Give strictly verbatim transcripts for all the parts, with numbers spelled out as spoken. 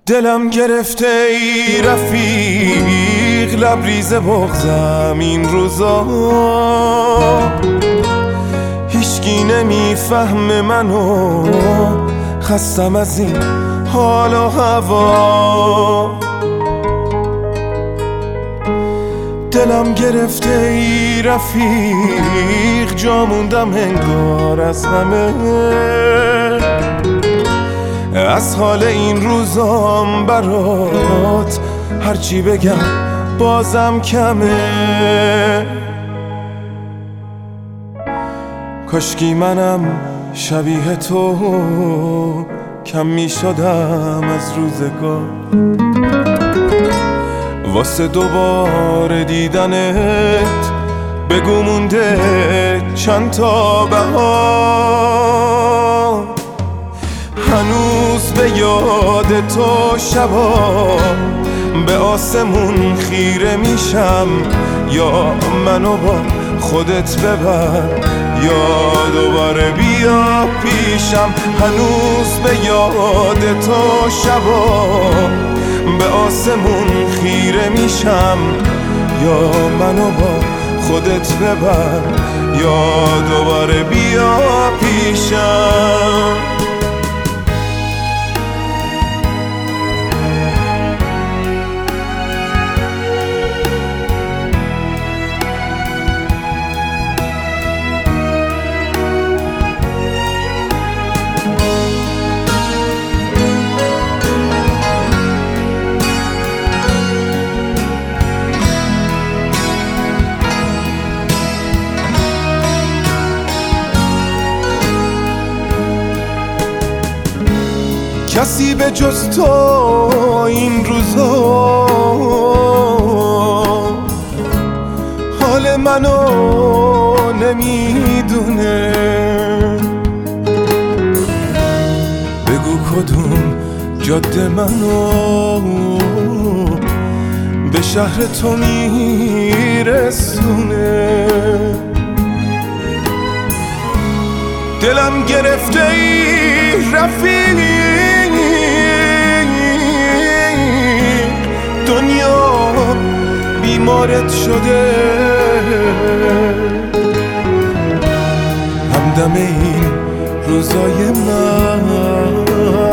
دلم گرفته ای رفیق، لبریز بغضم این روزا، هیچکی نمیفهمه منو، خستم از این حال و هوا. دلم گرفته ای رفیق، جا موندم انگار از همه، از حال این روزام برات هرچی بگم بازم کمه. کاشکی منم شبیه تو کم می شدم از روزگار، واسه دوباره دیدنت بگو مونده چند تا بهار. هنوز به یاد تو شبا به آسمون خیره میشم، یا منو با خودت ببر یا دوباره بیا پیشم. هنوز به یاد تو شبا به آسمون خیره میشم، یا منو با خودت ببر یا دوباره بیا پیشم. کسی به جز تو این روزا حال منو نمیدونه. بگو کدوم جاده منو به شهر تو میرسونه. دلم گرفته ای رفیق، دنیا بیمارت شده، همدم این روزای من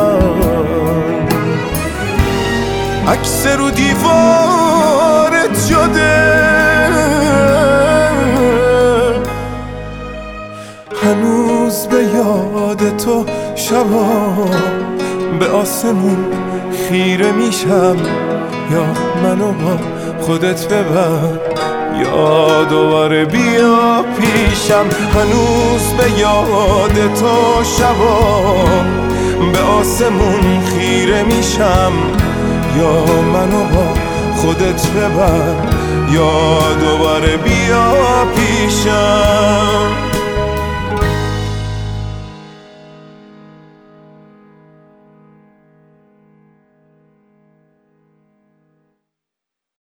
عکس رو دیوارت شده. هنوز به یاد تو شبا به آسمون خیره میشم، یا منو با خودت ببر یا دوباره بیا پیشم. هنوز به یاد تو شبا به آسمون خیره میشم، یا منو با خودت ببر یا دوباره بیا پیشم.